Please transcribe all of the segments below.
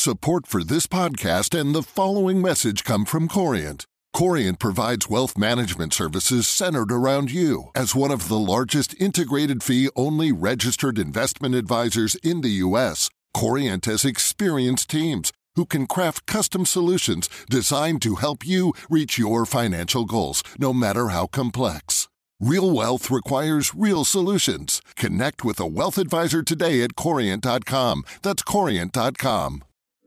Support for this podcast and the following message come from Corient. Corient provides wealth management services centered around you. As one of the largest integrated fee-only registered investment advisors in the U.S., Corient has experienced teams who can craft custom solutions designed to help you reach your financial goals, no matter how complex. Real wealth requires real solutions. Connect with a wealth advisor today at Corient.com. That's Corient.com.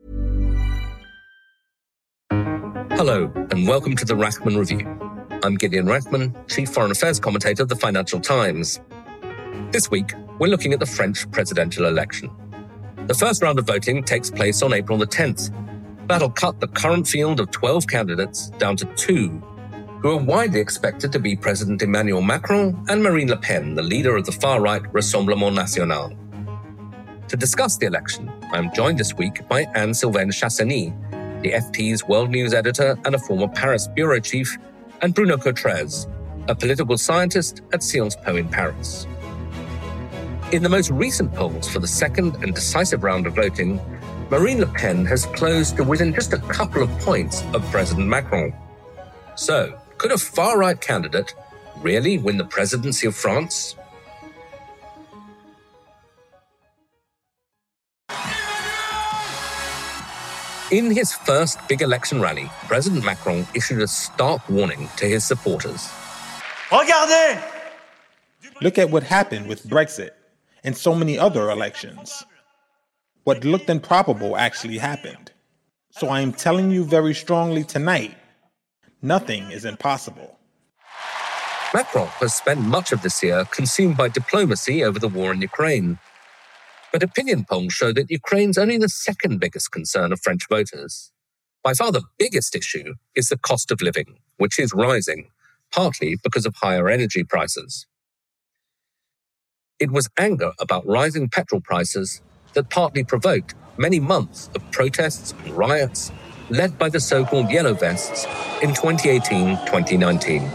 Hello, and welcome to the Rachman Review. I'm Gideon Rachman, Chief Foreign Affairs Commentator of the Financial Times. This week, we're looking at the French presidential election. The first round of voting takes place on April the 10th. That'll cut the current field of 12 candidates down to 2, who are widely expected to be President Emmanuel Macron and Marine Le Pen, the leader of the far-right Rassemblement National. To discuss the election, I'm joined this week by Anne-Sylvaine Chassagny, the FT's World News editor and a former Paris bureau chief, and Bruno Cotrez, a political scientist at Sciences Po in Paris. In the most recent polls for the second and decisive round of voting, Marine Le Pen has closed to within just a couple of points of President Macron. So, could a far-right candidate really win the presidency of France? In his first big election rally, President Macron issued a stark warning to his supporters. Regardez! Look at what happened with Brexit and so many other elections. What looked improbable actually happened. So I am telling you very strongly tonight, nothing is impossible. Macron has spent much of this year consumed by diplomacy over the war in Ukraine. But opinion polls show that Ukraine's only the second biggest concern of French voters. By far the biggest issue is the cost of living, which is rising, partly because of higher energy prices. It was anger about rising petrol prices that partly provoked many months of protests and riots led by the so-called Yellow Vests in 2018-2019.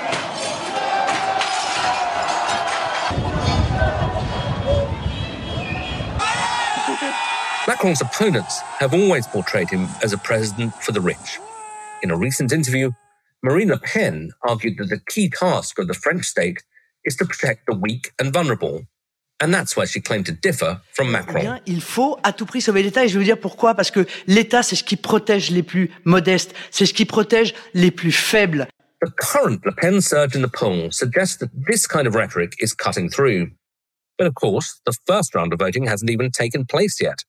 Macron's opponents have always portrayed him as a president for the rich. In a recent interview, Marine Le Pen argued that the key task of the French state is to protect the weak and vulnerable. And that's where she claimed to differ from Macron. Bien, il faut à tout prix sauver l'État, et je vais vous dire pourquoi. Parce que l'État, c'est ce qui protège les plus modestes, c'est ce qui protège les plus faibles. The current Le Pen surge in the polls suggests that this kind of rhetoric is cutting through. But of course, the first round of voting hasn't even taken place yet.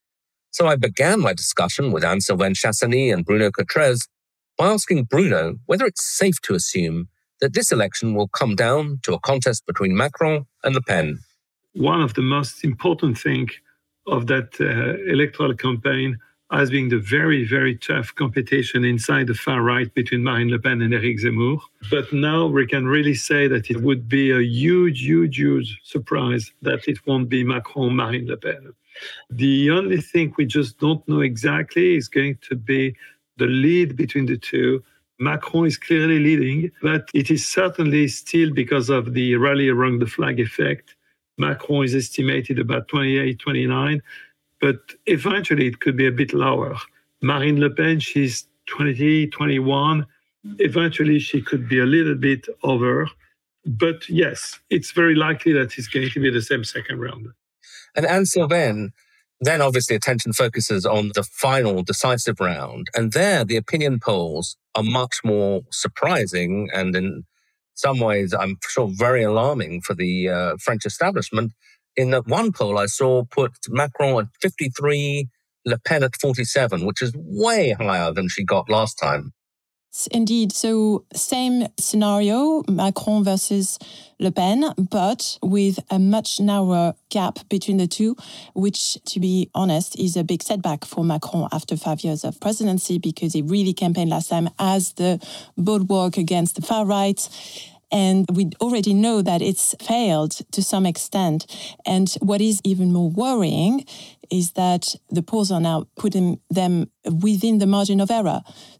So I began my discussion with Anne-Sylvaine Chassagny and Bruno Cotrez by asking Bruno whether it's safe to assume that this election will come down to a contest between Macron and Le Pen. One of the most important things of that electoral campaign has been the very, very tough competition inside the far right between Marine Le Pen and Éric Zemmour. But now we can really say that it would be a huge, huge, huge surprise that it won't be Macron-Marine Le Pen. The only thing we just don't know exactly is going to be the lead between the two. Macron is clearly leading, but it is certainly still because of the rally around the flag effect. Macron is estimated about 28, 29, but eventually it could be a bit lower. Marine Le Pen, she's 20, 21. Eventually she could be a little bit over. But yes, it's very likely that it's going to be the same second round. And Anne-Sylvaine, then obviously attention focuses on the final decisive round. And there, the opinion polls are much more surprising and in some ways, I'm sure, very alarming for the French establishment. In that one poll I saw put Macron at 53, Le Pen at 47, which is way higher than she got last time. Indeed. So same scenario, Macron versus Le Pen, but with a much narrower gap between the two, which, to be honest, is a big setback for Macron after 5 years of presidency, because he really campaigned last time as the bulwark against the far right. And we already know that it's failed to some extent. And what is even more worrying is that the polls are now putting them within the margin of error.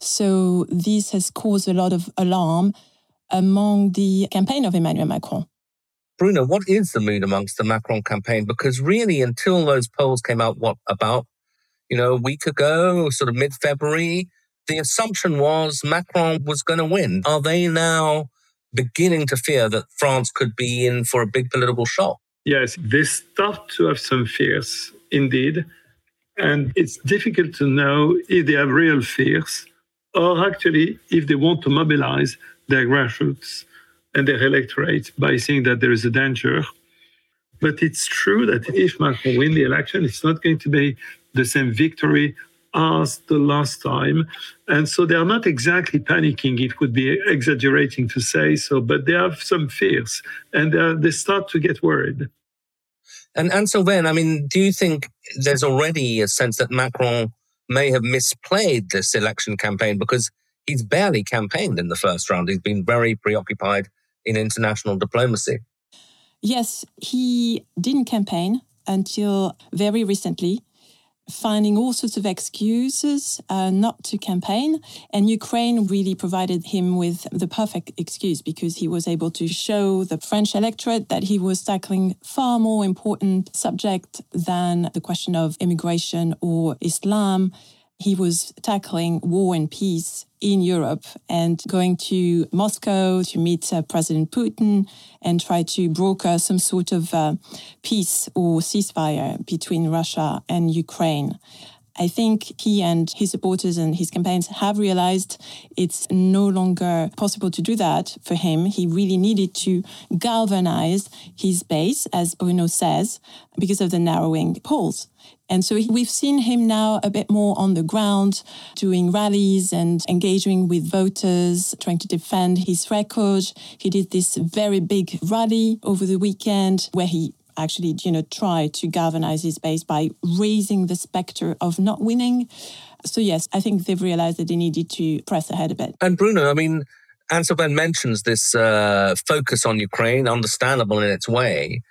So this has caused a lot of alarm among the campaign of Emmanuel Macron. Bruno, what is the mood amongst the Macron campaign? Because really, until those polls came out, about a week ago, sort of mid-February, the assumption was Macron was going to win. Are they now beginning to fear that France could be in for a big political shock? Yes, they start to have some fears, indeed. And it's difficult to know if they have real fears or actually if they want to mobilize their grassroots and their electorate by saying that there is a danger. But it's true that if Macron wins the election, it's not going to be the same victory as the last time. And so they are not exactly panicking. It would be exaggerating to say so, but they have some fears and they start to get worried. And Sylvain, do you think there's already a sense that Macron may have misplayed this election campaign because he's barely campaigned in the first round? He's been very preoccupied in international diplomacy. Yes, he didn't campaign until very recently, finding all sorts of excuses not to campaign. And Ukraine really provided him with the perfect excuse because he was able to show the French electorate that he was tackling far more important subject than the question of immigration or Islam. He was tackling war and peace in Europe and going to Moscow to meet President Putin and try to broker some sort of peace or ceasefire between Russia and Ukraine. I think he and his supporters and his campaigns have realized it's no longer possible to do that for him. He really needed to galvanize his base, as Bruno says, because of the narrowing polls. And so we've seen him now a bit more on the ground, doing rallies and engaging with voters, trying to defend his record. He did this very big rally over the weekend where he actually, tried to galvanize his base by raising the specter of not winning. So yes, I think they've realized that they needed to press ahead a bit. And Bruno, Anne-Sylvain mentions this focus on Ukraine, understandable in its way.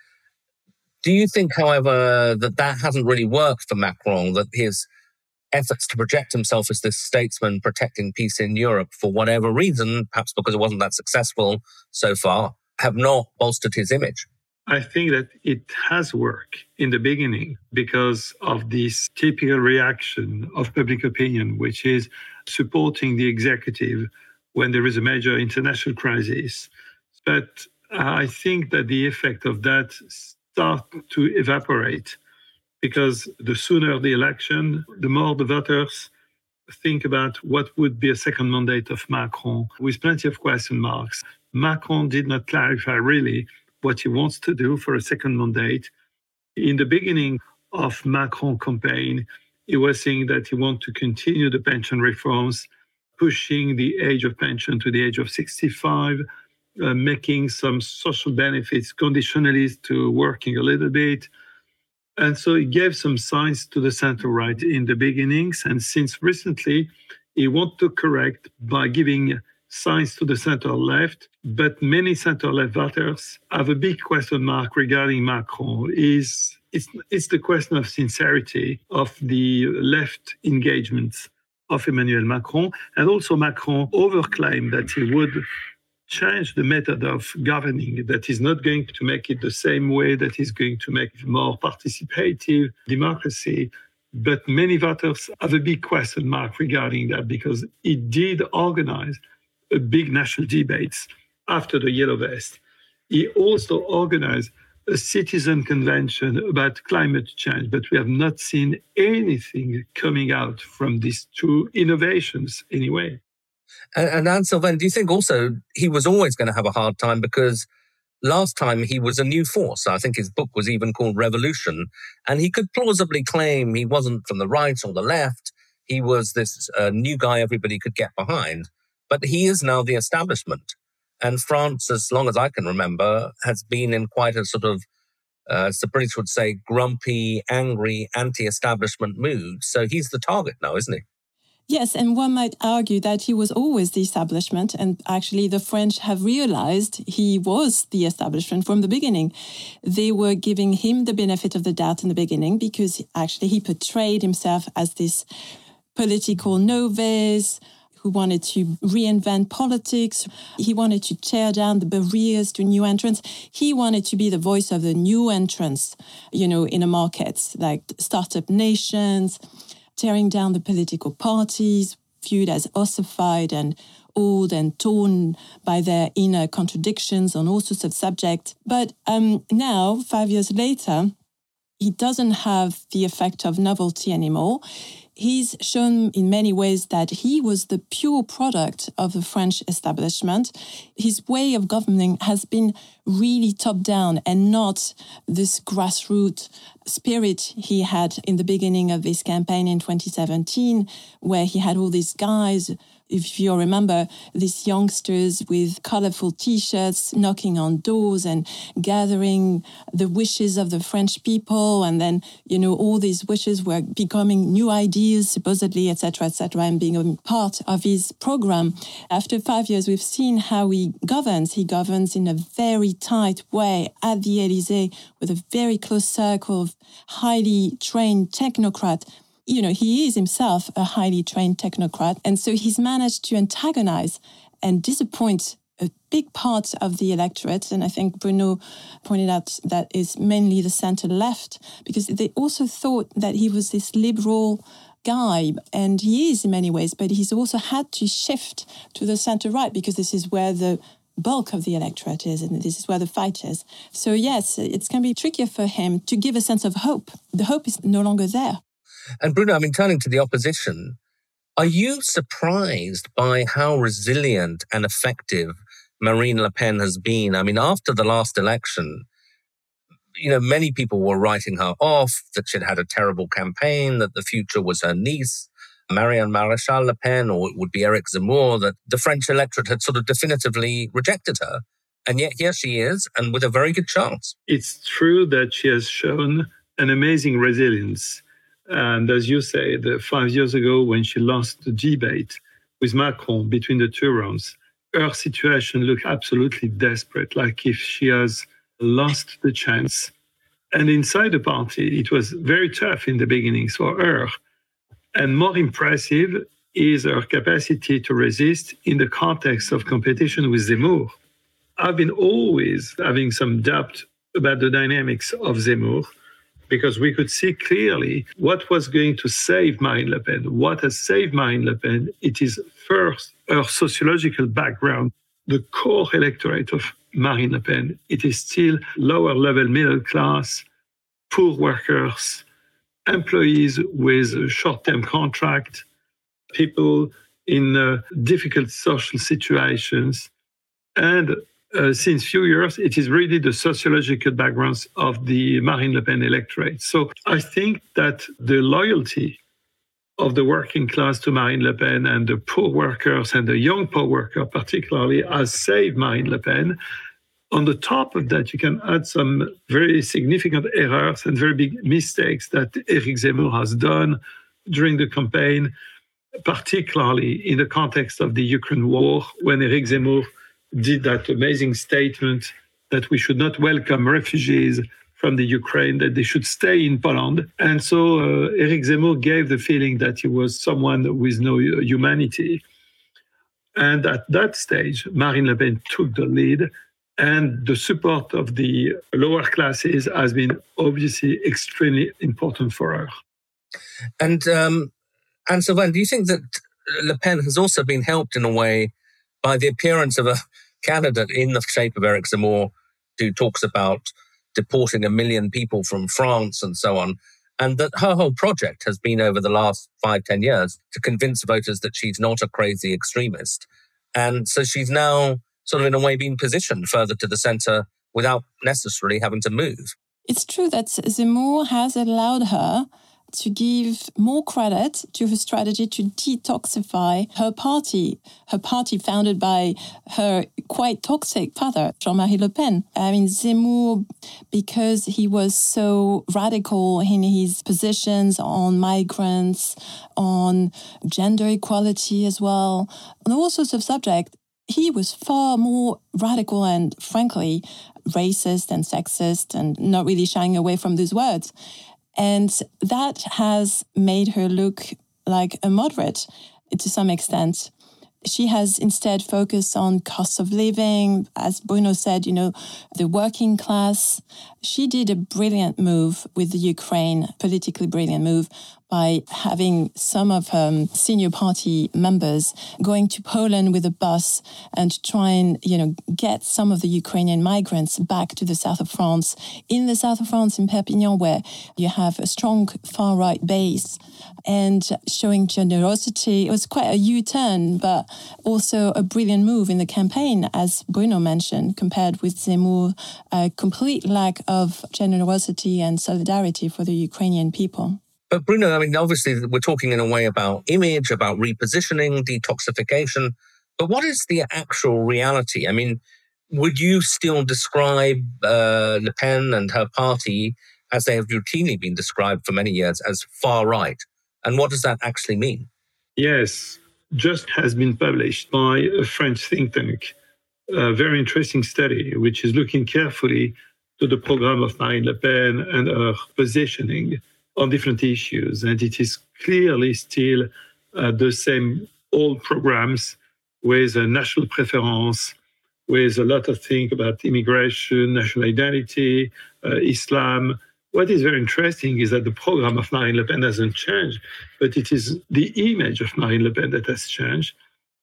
Do you think, however, that hasn't really worked for Macron, that his efforts to project himself as this statesman protecting peace in Europe, for whatever reason, perhaps because it wasn't that successful so far, have not bolstered his image? I think that it has worked in the beginning because of this typical reaction of public opinion, which is supporting the executive when there is a major international crisis. But I think that the effect of that starts to evaporate because the sooner the election, the more the voters think about what would be a second mandate of Macron, with plenty of question marks. Macron did not clarify really what he wants to do for a second mandate. In the beginning of Macron campaign, he was saying that he wants to continue the pension reforms, pushing the age of pension to the age of 65, making some social benefits conditionally to working a little bit. And so he gave some signs to the center-right in the beginnings. And since recently, he wants to correct by giving signs to the center-left, but many center-left voters have a big question mark regarding Macron. It's the question of sincerity of the left engagements of Emmanuel Macron, and also Macron overclaimed that he would change the method of governing, that he's not going to make it the same way, that he's going to make more participative democracy. But many voters have a big question mark regarding that because he did organize a big national debates after the Yellow Vest. He also organized a citizen convention about climate change, but we have not seen anything coming out from these two innovations anyway. And Anne-Sylvain, do you think also he was always going to have a hard time because last time he was a new force? I think his book was even called Revolution, and he could plausibly claim he wasn't from the right or the left. He was this new guy everybody could get behind. But he is now the establishment. And France, as long as I can remember, has been in quite a sort of, as the British would say, grumpy, angry, anti-establishment mood. So he's the target now, isn't he? Yes, and one might argue that he was always the establishment. And actually, the French have realized he was the establishment from the beginning. They were giving him the benefit of the doubt in the beginning because actually he portrayed himself as this political novice who wanted to reinvent politics. He wanted to tear down the barriers to new entrants. He wanted to be the voice of the new entrants, in a market, like startup nations, tearing down the political parties, viewed as ossified and old and torn by their inner contradictions on all sorts of subjects. But now, 5 years later, he doesn't have the effect of novelty anymore. He's shown in many ways that he was the pure product of the French establishment. His way of governing has been really top-down and not this grassroots spirit he had in the beginning of this campaign in 2017, where he had all these guys, if you remember, these youngsters with colorful T-shirts knocking on doors and gathering the wishes of the French people. And then, all these wishes were becoming new ideas, supposedly, etc., and being a part of his program. After 5 years, we've seen how he governs. He governs in a very tight way at the Élysée with a very close circle of highly trained technocrats. He is himself a highly trained technocrat. And so he's managed to antagonize and disappoint a big part of the electorate. And I think Bruno pointed out that is mainly the center-left, because they also thought that he was this liberal guy, and he is in many ways, but he's also had to shift to the center-right because this is where the bulk of the electorate is, and this is where the fight is. So yes, it's going to be trickier for him to give a sense of hope. The hope is no longer there. And Bruno, turning to the opposition, are you surprised by how resilient and effective Marine Le Pen has been? After the last election, many people were writing her off, that she'd had a terrible campaign, that the future was her niece, Marianne Maréchal Le Pen, or it would be Éric Zemmour, that the French electorate had sort of definitively rejected her. And yet here she is, and with a very good chance. It's true that she has shown an amazing resilience. And as you say, 5 years ago, when she lost the debate with Macron between the two rounds, her situation looked absolutely desperate, like if she has lost the chance. And inside the party, it was very tough in the beginnings for her. And more impressive is her capacity to resist in the context of competition with Zemmour. I've been always having some doubt about the dynamics of Zemmour, because we could see clearly what was going to save Marine Le Pen. What has saved Marine Le Pen, it is first her sociological background. The core electorate of Marine Le Pen, it is still lower level middle class, poor workers, employees with short-term contract, people in difficult social situations. And since few years, it is really the sociological backgrounds of the Marine Le Pen electorate. So I think that the loyalty of the working class to Marine Le Pen and the poor workers and the young poor worker particularly has saved Marine Le Pen. On the top of that, you can add some very significant errors and very big mistakes that Éric Zemmour has done during the campaign, particularly in the context of the Ukraine war, when Éric Zemmour did that amazing statement that we should not welcome refugees from the Ukraine, that they should stay in Poland. And so Éric Zemmour gave the feeling that he was someone with no humanity. And at that stage, Marine Le Pen took the lead, and the support of the lower classes has been obviously extremely important for her. And Sylvain, do you think that Le Pen has also been helped in a way by the appearance of a candidate in the shape of Éric Zemmour, who talks about deporting 1 million people from France and so on, and that her whole project has been over the last 5-10 years to convince voters that she's not a crazy extremist. And so she's now sort of in a way being positioned further to the centre without necessarily having to move. It's true that Zemmour has allowed her to give more credit to her strategy to detoxify her party founded by her quite toxic father, Jean-Marie Le Pen. Zemmour, because he was so radical in his positions on migrants, on gender equality as well, on all sorts of subjects, he was far more radical and, frankly, racist and sexist and not really shying away from these words. And that has made her look like a moderate to some extent. She has instead focused on cost of living, as Bruno said, the working class. She did a brilliant move with the Ukraine, politically brilliant move, by having some of senior party members going to Poland with a bus and try and, get some of the Ukrainian migrants back to the south of France. In the south of France, in Perpignan, where you have a strong far-right base, and showing generosity. It was quite a U-turn, but also a brilliant move in the campaign, as Bruno mentioned, compared with Zemmour, a complete lack of generosity and solidarity for the Ukrainian people. But Bruno, I mean, obviously we're talking in a way about image, about repositioning, detoxification, but what is the actual reality? I mean, would you still describe Le Pen and her party, as they have routinely been described for many years, as far-right? And what does that actually mean? Yes, just has been published by a French think tank, a very interesting study, which is looking carefully to the program of Marine Le Pen and her positioning on different issues. And it is clearly still the same old programs with a national preference, with a lot of things about immigration, national identity, Islam. What is very interesting is that the program of Marine Le Pen hasn't changed, but it is the image of Marine Le Pen that has changed.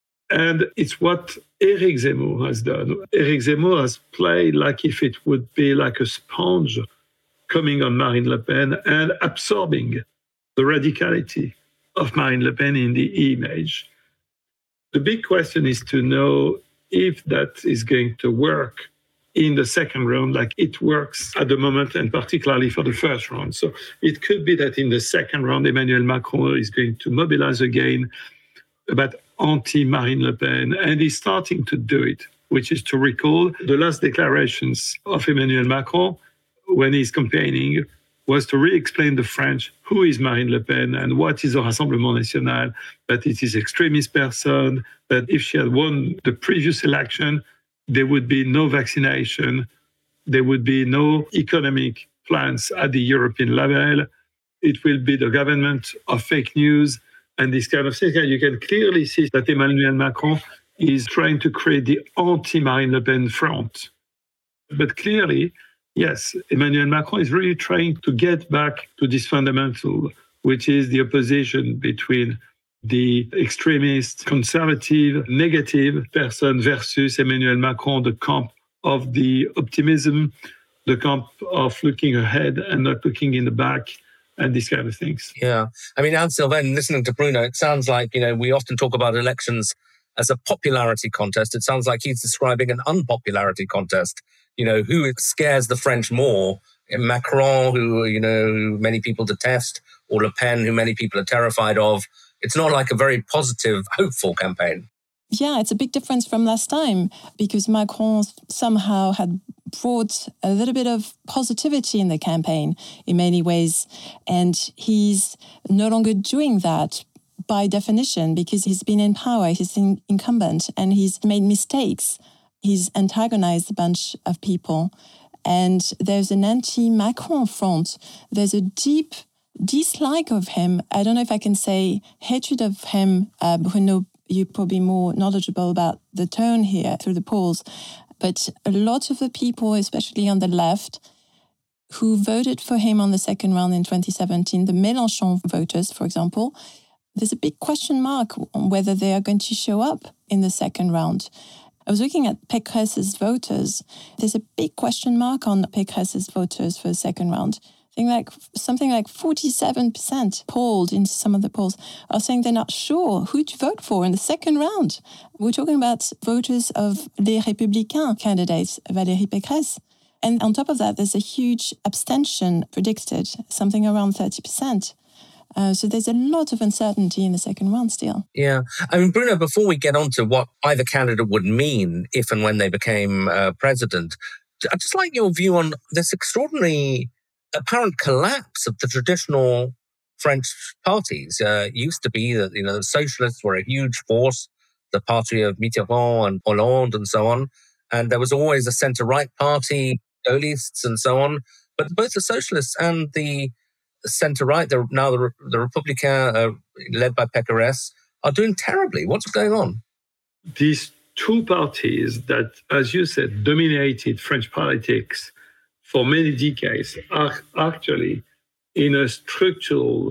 And it's what Éric Zemmour has done. Éric Zemmour has played like if it would be like a sponge coming on Marine Le Pen and absorbing the radicality of Marine Le Pen in the image. The big question is to know if that is going to work in the second round like it works at the moment, and particularly for the first round. So it could be that in the second round, Emmanuel Macron is going to mobilize again about anti-Marine Le Pen, and he's starting to do it, which is to recall the last declarations of Emmanuel Macron when he's campaigning was to re-explain to the French who is Marine Le Pen and what is the Rassemblement National, that it is extremist person, that if she had won the previous election, there would be no vaccination, there would be no economic plans at the European level. It will be the government of fake news and this kind of thing. And you can clearly see that Emmanuel Macron is trying to create the anti-Marine Le Pen front. But clearly, yes, Emmanuel Macron is really trying to get back to this fundamental, which is the opposition between the extremist, conservative, negative person versus Emmanuel Macron, the camp of the optimism, the camp of looking ahead and not looking in the back, and these kind of things. Yeah. I mean, Anne-Sylvaine, listening to Bruno, it sounds like, we often talk about elections as a popularity contest. It sounds like he's describing an unpopularity contest. Who scares the French more? Macron, who many people detest, or Le Pen, who many people are terrified of. It's not like a very positive, hopeful campaign. Yeah, it's a big difference from last time because Macron somehow had brought a little bit of positivity in the campaign in many ways. And he's no longer doing that by definition because he's been in power, he's an incumbent, and he's made mistakes. He's antagonized a bunch of people. And there's an anti-Macron front. There's a deep dislike of him. I don't know if I can say hatred of him. Bruno, you're probably more knowledgeable about the tone here through the polls. But a lot of the people, especially on the left, who voted for him on the second round in 2017, the Mélenchon voters, for example, there's a big question mark on whether they are going to show up in the second round. I was looking at Pécresse's voters. There's a big question mark on Pécresse's voters for the second round. I think something like 47% polled in some of the polls are saying they're not sure who to vote for in the second round. We're talking about voters of Les Républicains candidates, Valérie Pécresse. And on top of that, there's a huge abstention predicted, something around 30%. So there's a lot of uncertainty in the second round still. Yeah. I mean, Bruno, before we get on to what either candidate would mean if and when they became president, I'd just like your view on this extraordinary apparent collapse of the traditional French parties. Used to be that, the socialists were a huge force, the party of Mitterrand and Hollande and so on. And there was always a centre-right party, Gaullists and so on. But both the socialists and the centre-right, now the Républicains, led by Pécresse, are doing terribly. What's going on? These two parties that, as you said, dominated French politics for many decades are actually in a structural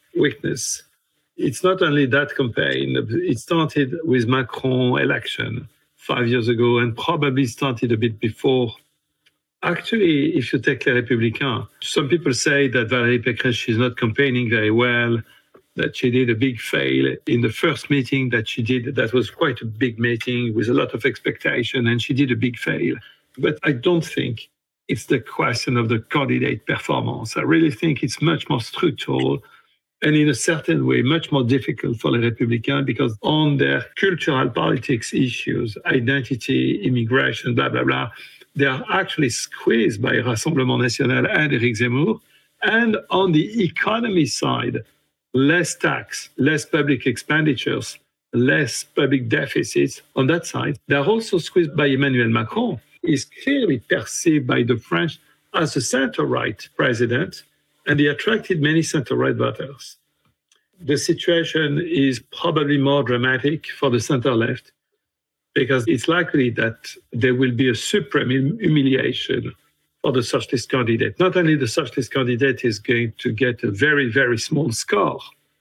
weakness. It's not only that campaign. It started with Macron election 5 years ago and probably started a bit before. Actually, if you take Les Républicains, some people say that Valérie Pécresse is not campaigning very well, that she did a big fail in the first meeting that she did. That was quite a big meeting with a lot of expectation, and she did a big fail. But I don't think it's the question of the candidate performance. I really think it's much more structural and in a certain way much more difficult for Les Républicains because on their cultural politics issues, identity, immigration, blah, blah, blah, they are actually squeezed by Rassemblement National and Éric Zemmour. And on the economy side, less tax, less public expenditures, less public deficits. On that side, they are also squeezed by Emmanuel Macron. He is clearly perceived by the French as a center-right president, and he attracted many center-right voters. The situation is probably more dramatic for the center-left, because it's likely that there will be a supreme humiliation for the socialist candidate. Not only the socialist candidate is going to get a very, very small score,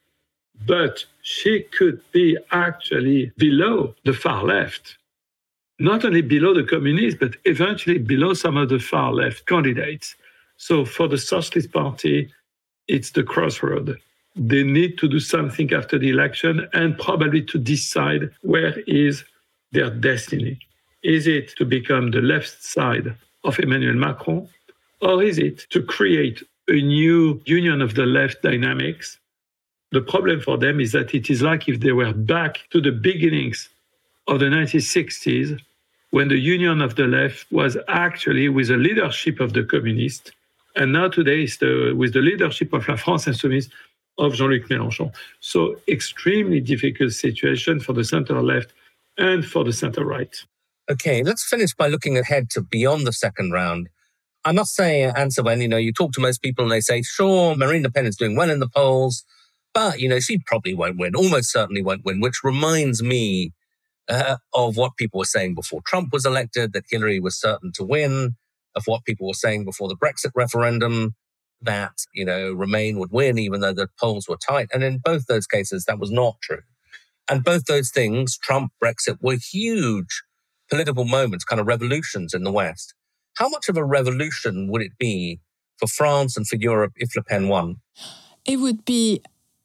but she could be actually below the far left. Not only below the communists, but eventually below some of the far left candidates. So for the Socialist Party, it's the crossroad. They need to do something after the election and probably to decide where is their destiny. Is it to become the left side of Emmanuel Macron, or is it to create a new union of the left dynamics? The problem for them is that it is like if they were back to the beginnings of the 1960s, when the union of the left was actually with the leadership of the communists, and now today is with the leadership of La France Insoumise of Jean-Luc Mélenchon. So extremely difficult situation for the center-left and for the center-right. Okay, let's finish by looking ahead to beyond the second round. I must say, Anne-Sophie, you talk to most people and they say, sure, Marine Le Pen is doing well in the polls, but, she probably won't win, almost certainly won't win, which reminds me of what people were saying before Trump was elected, that Hillary was certain to win, of what people were saying before the Brexit referendum, that, Remain would win, even though the polls were tight. And in both those cases, that was not true. And both those things, Trump, Brexit, were huge political moments, kind of revolutions in the West. How much of a revolution would it be for France and for Europe if Le Pen won? It would be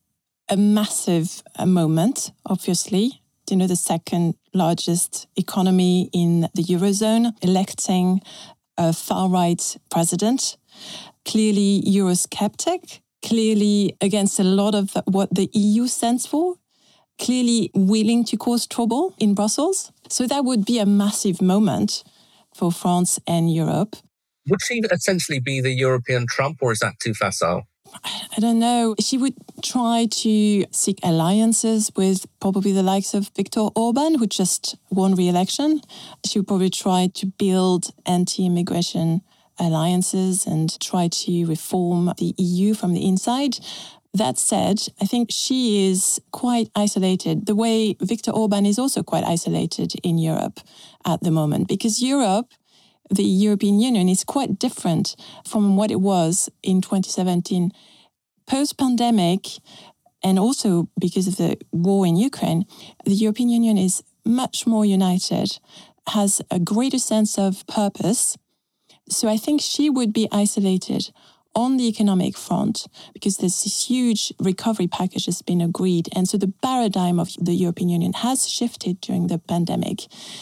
a massive moment, obviously. The second largest economy in the Eurozone, electing a far-right president, clearly Eurosceptic, clearly against a lot of what the EU stands for, clearly willing to cause trouble in Brussels. So that would be a massive moment for France and Europe. Would she essentially be the European Trump, or is that too facile? I don't know. She would try to seek alliances with probably the likes of Viktor Orban, who just won re-election. She would probably try to build anti-immigration alliances and try to reform the EU from the inside. That said, I think she is quite isolated, the way Viktor Orban is also quite isolated in Europe at the moment, because Europe, the European Union, is quite different from what it was in 2017. Post-pandemic, and also because of the war in Ukraine, the European Union is much more united, has a greater sense of purpose. So I think she would be isolated on the economic front, because there's this huge recovery package that's been agreed. And so the paradigm of the European Union has shifted during the pandemic,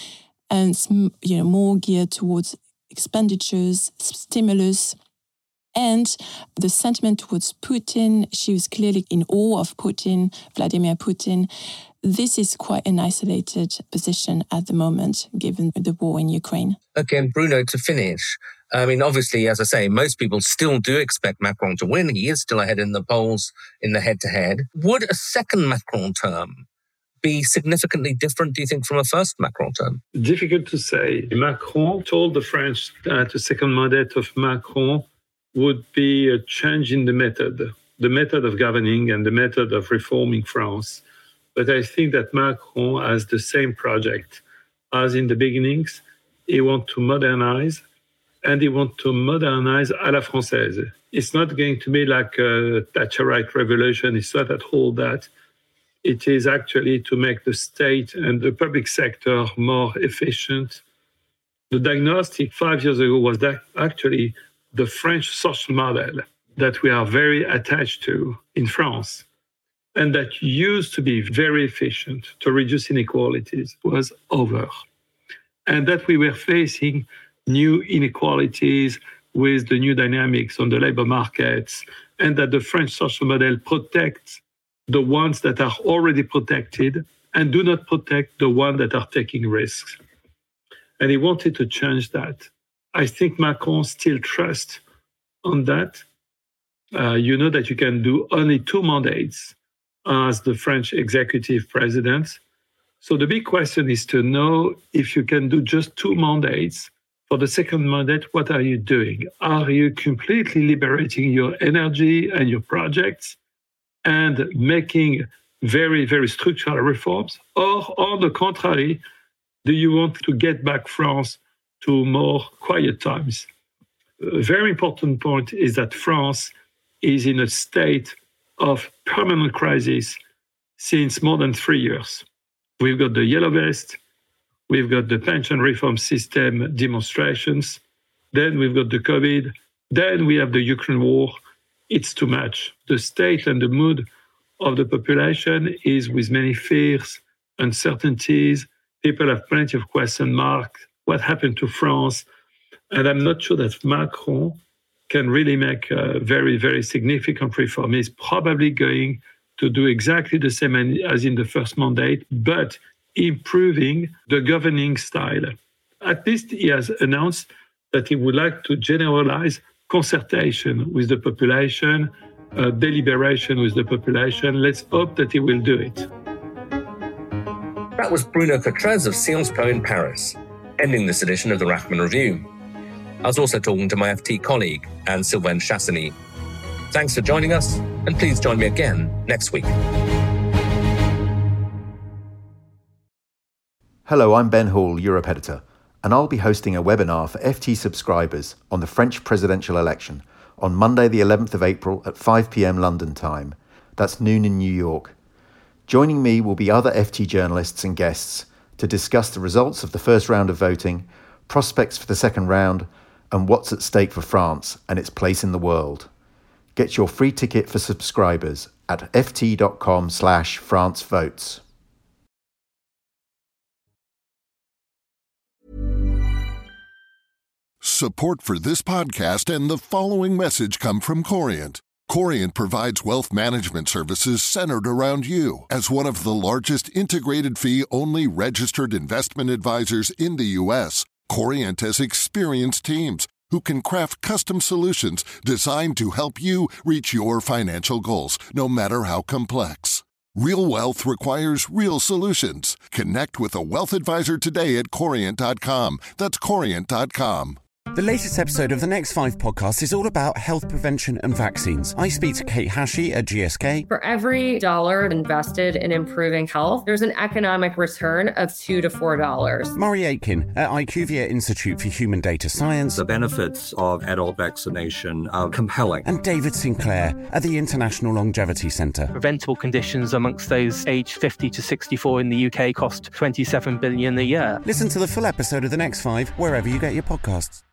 and it's, more geared towards expenditures, stimulus, and the sentiment towards Putin. She was clearly in awe of Putin, Vladimir Putin. This is quite an isolated position at the moment, given the war in Ukraine. Okay, and Bruno, to finish, obviously, as I say, most people still do expect Macron to win. He is still ahead in the polls in the head-to-head. Would a second Macron term be significantly different, do you think, from a first Macron term? Difficult to say. Macron told the French that the second mandate of Macron would be a change in the method of governing and the method of reforming France. But I think that Macron has the same project as in the beginnings. He wants to modernize and he wants to modernize à la française. It's not going to be like a Thatcherite revolution. It's not at all that. It is actually to make the state and the public sector more efficient. The diagnostic 5 years ago was that actually the French social model that we are very attached to in France, and that used to be very efficient to reduce inequalities, was over. And that we were facing new inequalities with the new dynamics on the labor markets, and that the French social model protects the ones that are already protected and do not protect the ones that are taking risks. And he wanted to change that. I think Macron still trusts on that. You know that you can do only 2 mandates as the French executive president. So the big question is to know if you can do just 2 mandates. For the second mandate, what are you doing? Are you completely liberating your energy and your projects and making very, very structural reforms? Or on the contrary, do you want to get back France to more quiet times? A very important point is that France is in a state of permanent crisis since more than 3 years. We've got the yellow vest, we've got the pension reform system demonstrations, then we've got the COVID, then we have the Ukraine war. It's too much. The state and the mood of the population is with many fears, uncertainties. People have plenty of question marks. What happened to France? And I'm not sure that Macron can really make a very, very significant reform. He's probably going to do exactly the same as in the first mandate, but improving the governing style. At least he has announced that he would like to generalize consultation with the population, deliberation with the population. Let's hope that he will do it. That was Bruno Cotrez of Sciences Po in Paris, ending this edition of the Rachman Review. I was also talking to my FT colleague, Anne-Sylvaine Chassany. Thanks for joining us, and please join me again next week. Hello, I'm Ben Hall, Europe editor, and I'll be hosting a webinar for FT subscribers on the French presidential election on Monday the 11th of April at 5 p.m. London time. That's noon in New York. Joining me will be other FT journalists and guests to discuss the results of the first round of voting, prospects for the second round, and what's at stake for France and its place in the world. Get your free ticket for subscribers at ft.com/francevotes. Support for this podcast and the following message come from Corient. Corient provides wealth management services centered around you. As one of the largest integrated fee-only registered investment advisors in the U.S., Corient has experienced teams who can craft custom solutions designed to help you reach your financial goals, no matter how complex. Real wealth requires real solutions. Connect with a wealth advisor today at Corient.com. That's Corient.com. The latest episode of the Next 5 podcast is all about health prevention and vaccines. I speak to Kate Hashey at GSK. For every dollar invested in improving health, there's an economic return of $2 to $4. Murray Aitken at IQVIA Institute for Human Data Science. The benefits of adult vaccination are compelling. And David Sinclair at the International Longevity Centre. Preventable conditions amongst those aged 50 to 64 in the UK cost $27 billion a year. Listen to the full episode of the Next 5 wherever you get your podcasts.